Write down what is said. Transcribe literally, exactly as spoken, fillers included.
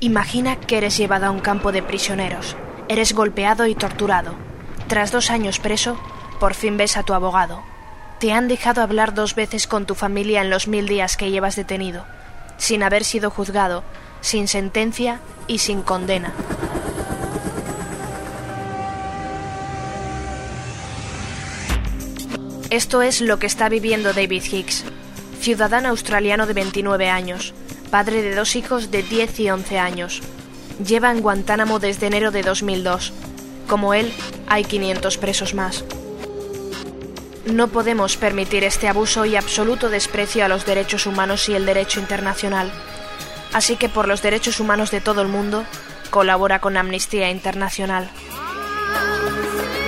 Imagina que eres llevado a un campo de prisioneros. Eres golpeado y torturado. Tras dos años preso, por fin ves a tu abogado. Te han dejado hablar dos veces con tu familia en los mil días que llevas detenido, sin haber sido juzgado, sin sentencia y sin condena. Esto es lo que está viviendo David Hicks, ciudadano australiano de veintinueve años, padre de dos hijos de diez y once años. Lleva en Guantánamo desde enero de dos mil dos. Como él, hay quinientos presos más. No podemos permitir este abuso y absoluto desprecio a los derechos humanos y el derecho internacional. Así que por los derechos humanos de todo el mundo, colabora con Amnistía Internacional.